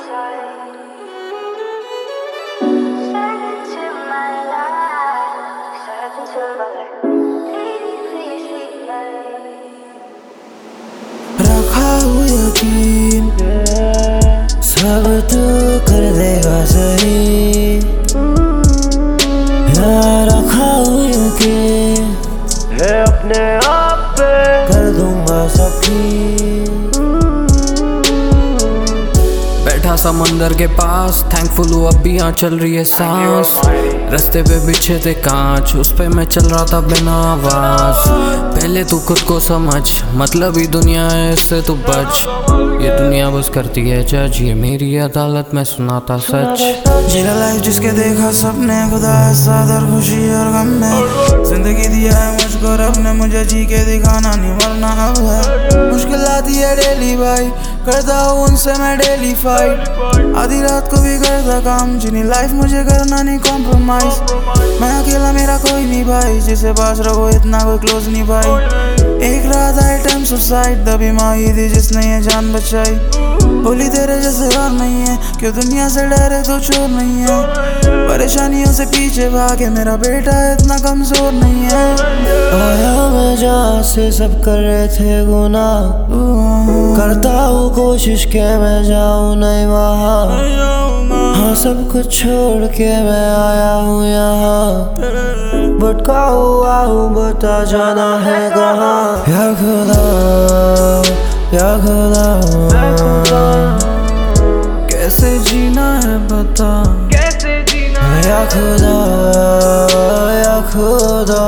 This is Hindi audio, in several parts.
रखा हूँ यकीन सब तू कर देगा सही। यार रखा हूँ यकीन है अपने आप पे कर दूंगा सब ठीक। बैठा समंदर के पास थैंकफुल हूँ अब भी यहाँ चल रही है सांस। रास्ते पे बिछे थे कांच उस पे मैं चल रहा था बिना आवाज। पहले तू खुद को समझ मतलब ही दुनिया है इससे तू बच। ये दुनिया बस करती है जज ये मेरी अदालत में सुनाता सच। जीना लाइफ जिसके देखा सपने खुदा है साथ और खुशी और गम में। जिंदगी दिया है मुझको रब ने मुझे जी के दिखाना नहीं मरना अब है। मुश्किल आती है डेली भाई करता हूँ उनसे मैं डेली फाइट। आधी रात को भी करता काम जिन्हीं लाइफ मुझे करना नहीं कॉम्प्रोमाइज। मैं अकेला मेरा कोई नहीं भाई जिसे पास रखो इतना कोई क्लोज नहीं भाई। एक रात आए टाइम सुसाइड दबी माही थी जिसने ये जान बचाई। बोली तेरे जैसे और नहीं है क्यों दुनिया से डरे तो चोर नहीं है। परेशानियों से पीछे भागे मेरा बेटा इतना कमजोर नहीं है। आया मैं जहाँ से सब कर रहे थे गुनाह करता हूँ कोशिश के मैं जाऊँ नहीं वहाँ। हाँ सब कुछ छोड़ के मैं आया हूँ यहाँ। भटका हुआ हूँ बता जाना है कहाँ। या खुदा या खुदा कैसे जीना है बता कैसे जीना है। या खुदा या खुदा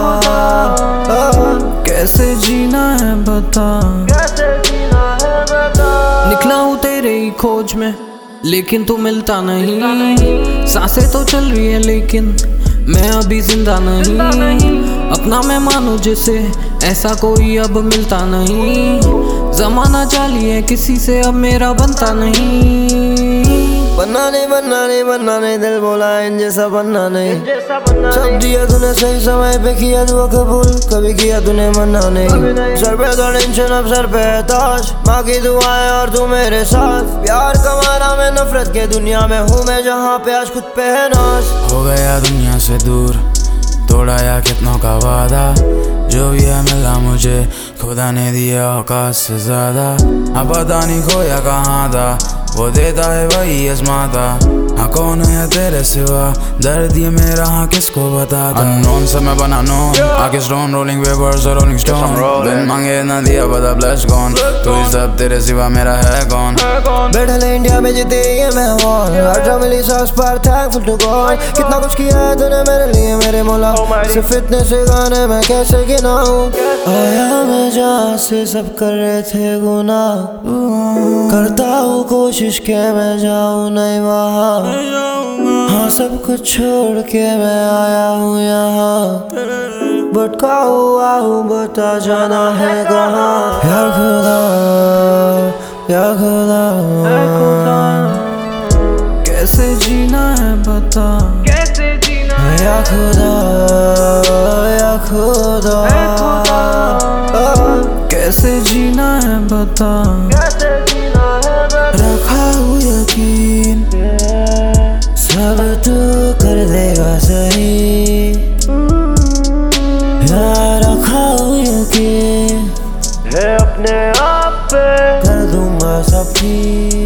कैसे जीना है बता कैसे जीना है बता। निकला हूँ तेरे ही खोज में लेकिन तू मिलता नहीं। सांसें तो चल रही है लेकिन मैं अभी जिंदा नहीं। अपना मैं मानूं जिसे ऐसा कोई अब मिलता नहीं। जमाना जाली है किसी से अब मेरा बनता नहीं। बनना नहीं दिल बोला इन जैसा बनना नहीं। सब दिया तूने सही समय पे किया दुआ कबूल कभी किया तूने मना नहीं। सर पे तो टेंशन अब सर पे है ताज माँ की दुआएं और तू मेरे साथ। प्यार कमाना मैं नफरत के दुनिया में हूँ मैं जहाँ पे आज खुद पे है नाज। हो गया दुनिया से दूर तोड़ा या कितनों का वादा जो भी है मिला मुझे खुदा ने दिया औकात से ज्यादा। अब पता नहीं खोया कहाँ था वो देता है वही आजमाता। हाँ कौन है तेरे सिवा दर्द ये मेरा हाँ किसको बताता। अननोन से मैं बना नोन आगे स्टोन रोलिंग पेपर्स और रोलिंग स्टोन। बिन मांगे ना दिया बता ब्लश कौन तू ही सब तेरे सिवा मेरा है कौन। बैठल इंडिया में जीते ये मैं हूँ मिली सांस पर थैंकफुल टू गॉड। कितना कुछ किया है तूने मेरे लिए मेरे मौला सिर्फ इतने से गाने मैं कैसे गिनाऊं। आया मैं जहाँ से सब कर रहे थे गुनाह करता हूँ कोशिश के मैं जाऊँ नहीं वहाँ। हाँ सब कुछ छोड़ के मैं आया हूँ यहाँ। भटका हुआ हूँ बता जाना है कहाँ। या खुदा या खुदा कैसे जीना है बता कैसे जीना है। या खुदा या खुदा कैसे जीना है बता कैसे जीना है बता। रखा हूँ यकीन सब तू कर देगा सही। यार रखा हूँ यकीन है अपने आप पे कर दूंगा सब ठीक।